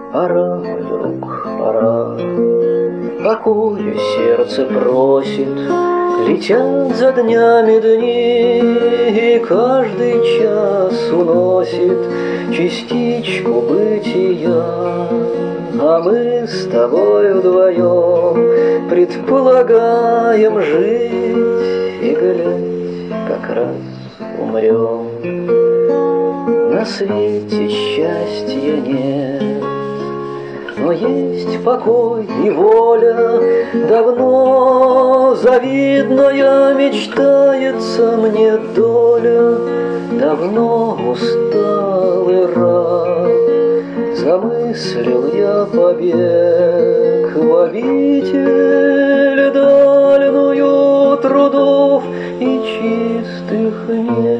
Пора, мой друг, пора. Покоя сердце просит. Летят за днями дни, и каждый час уносит частичку бытия. А мы с тобой вдвоем предполагаем жить, и, глядь, как раз умрем. На свете счастья нет, но есть покой и воля. Давно завидная мечтается мне доля. Давно устал и рад, замыслил я побег в обитель дальную трудов и чистых мест.